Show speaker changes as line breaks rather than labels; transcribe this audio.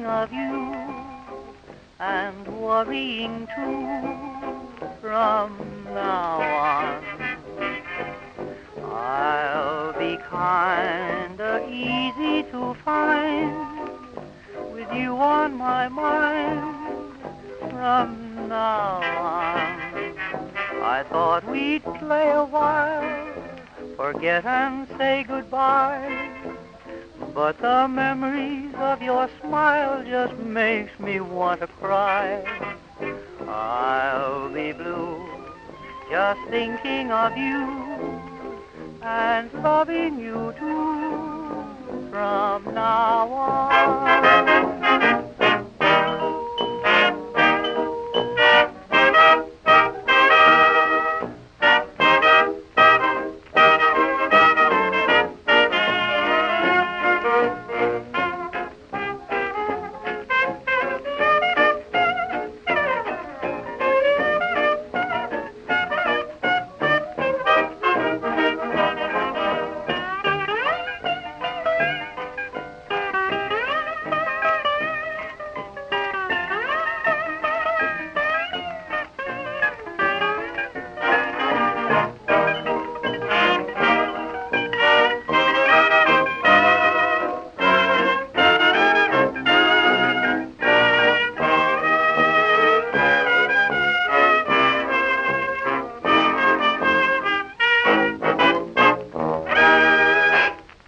of you and worrying too from now on. I'll be kinda easy to find with you on my mind from now on. I thought we'd play a while, forget and say goodbye, but the memories of your smile just makes me want to cry. I'll be blue just thinking of you and loving you too from now on.